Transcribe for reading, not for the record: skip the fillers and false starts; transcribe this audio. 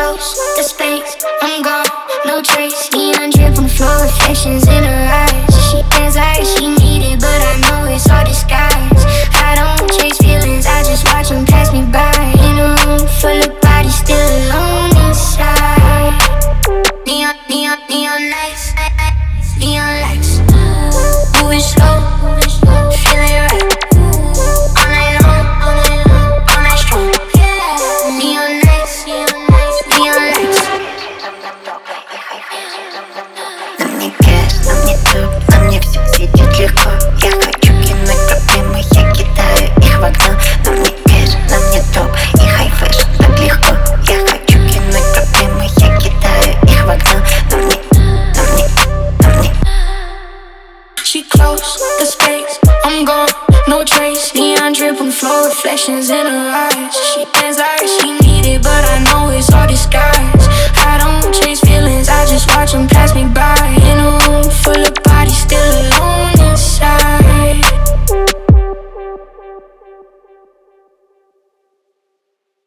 close the space, I'm gone, no trace. Neon drip on the floor, reflections in her eyes. She feels like she need it, but I know it's all disguise. I don't chase feelings, I just watch them pass me by. In a room full of bodies, still alone inside. Neon lights, neon lights. Moving slow, feeling right. All night long, all night strong. Neon lights, neon lights. На мне кэш, на мне топ, на мне все идет легко. Я хочу кинуть проблемы, я кидаю их в окно. На мне кэш, на мне топ и хай фэшн так легко. Я хочу кинуть проблемы, я кидаю их в окно. На мне. She close the space, I'm gone, no trace. Neon drip on the floor, reflections in her eyes. She